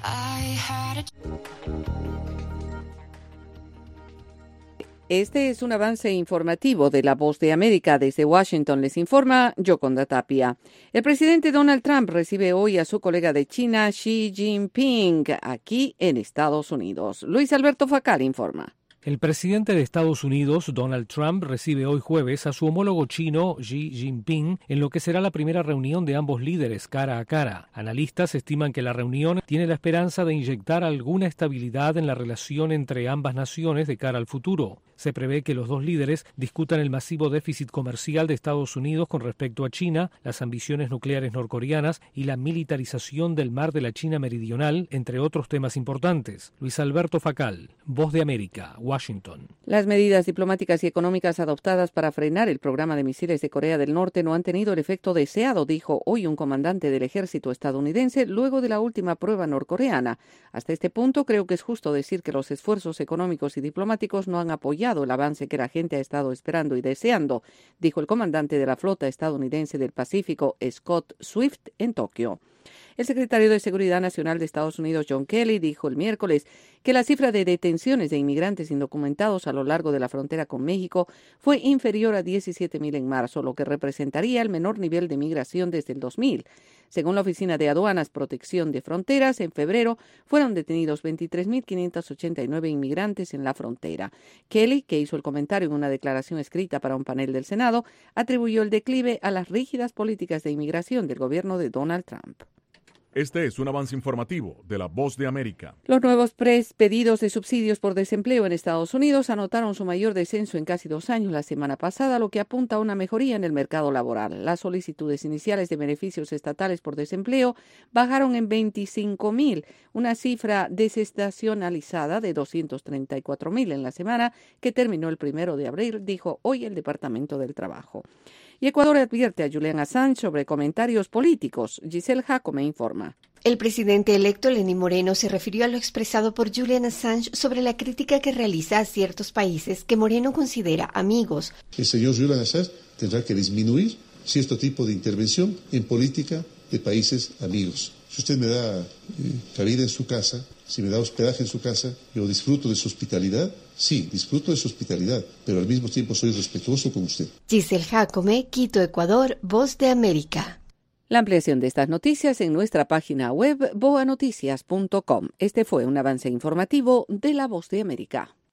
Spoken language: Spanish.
Este es un avance informativo de La Voz de América. Desde Washington les informa Yoconda Tapia. El presidente Donald Trump recibe hoy a su colega de China, Xi Jinping, aquí en Estados Unidos. Luis Alberto Facal informa. El presidente de Estados Unidos, Donald Trump, recibe hoy jueves a su homólogo chino, Xi Jinping, en lo que será la primera reunión de ambos líderes cara a cara. Analistas estiman que la reunión tiene la esperanza de inyectar alguna estabilidad en la relación entre ambas naciones de cara al futuro. Se prevé que los dos líderes discutan el masivo déficit comercial de Estados Unidos con respecto a China, las ambiciones nucleares norcoreanas y la militarización del mar de la China Meridional, entre otros temas importantes. Luis Alberto Facal, Voz de América, Washington. Las medidas diplomáticas y económicas adoptadas para frenar el programa de misiles de Corea del Norte no han tenido el efecto deseado, dijo hoy un comandante del ejército estadounidense luego de la última prueba norcoreana. Hasta este punto creo que es justo decir que los esfuerzos económicos y diplomáticos no han apoyado el avance que la gente ha estado esperando y deseando, dijo el comandante de la flota estadounidense del Pacífico, Scott Swift, en Tokio. El secretario de Seguridad Nacional de Estados Unidos, John Kelly, dijo el miércoles que la cifra de detenciones de inmigrantes indocumentados a lo largo de la frontera con México fue inferior a 17,000 en marzo, lo que representaría el menor nivel de migración desde el 2000. Según la Oficina de Aduanas Protección de Fronteras, en febrero fueron detenidos 23,589 inmigrantes en la frontera. Kelly, que hizo el comentario en una declaración escrita para un panel del Senado, atribuyó el declive a las rígidas políticas de inmigración del gobierno de Donald Trump. Este es un avance informativo de La Voz de América. Los nuevos pedidos de subsidios por desempleo en Estados Unidos anotaron su mayor descenso en casi 2 años la semana pasada, lo que apunta a una mejoría en el mercado laboral. Las solicitudes iniciales de beneficios estatales por desempleo bajaron en 25,000, una cifra desestacionalizada de 234,000 en la semana que terminó el 1 de abril, dijo hoy el Departamento del Trabajo. Y Ecuador advierte a Julian Assange sobre comentarios políticos. Giselle Jacome informa. El presidente electo Lenín Moreno se refirió a lo expresado por Julian Assange sobre la crítica que realiza a ciertos países que Moreno considera amigos. El señor Julian Assange tendrá que disminuir cierto tipo de intervención en política de países amigos. Si usted me da cabida en su casa, si me da hospedaje en su casa, yo disfruto de su hospitalidad. Sí, disfruto de su hospitalidad, pero al mismo tiempo soy respetuoso con usted. Giselle Jacome, Quito, Ecuador, Voz de América. La ampliación de estas noticias en nuestra página web boanoticias.com. Este fue un avance informativo de La Voz de América.